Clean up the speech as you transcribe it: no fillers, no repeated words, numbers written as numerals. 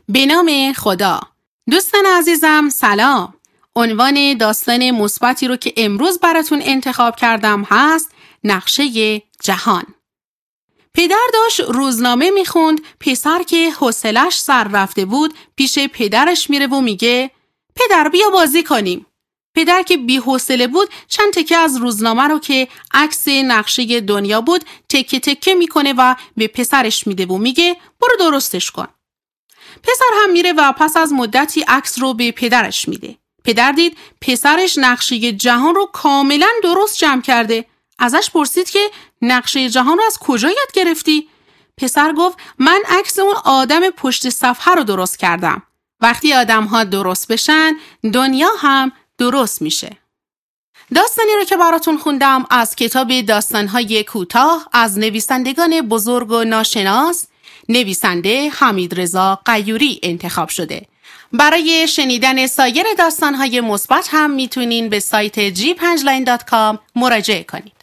به نام خدا. دوستان عزیزم سلام. عنوان داستان مثبتی رو که امروز براتون انتخاب کردم هست نقشه جهان. پدر داشت روزنامه میخوند. پسر که حوصله‌اش سر رفته بود پیش پدرش میره و میگه پدر بیا بازی کنیم. پدر که بی‌حوصله بود چند تکه از روزنامه رو که عکس نقشه دنیا بود تکه تکه میکنه و به پسرش میده و میگه برو درستش کن. پسر هم میره و پس از مدتی عکس رو به پدرش میده. پدر دید پسرش نقشه جهان رو کاملا درست جمع کرده. ازش پرسید که نقشه جهان رو از کجا یاد گرفتی؟ پسر گفت من عکس اون آدم پشت صفحه رو درست کردم. وقتی آدم‌ها درست بشن دنیا هم درست میشه. داستانی رو که براتون خوندم از کتاب داستان‌های کوتاه از نویسندگان بزرگ و ناشناس، نویسنده حمیدرضا غیوری انتخاب شده. برای شنیدن سایر داستان‌های مثبت هم میتونین به سایت g5line.com مراجعه کنید.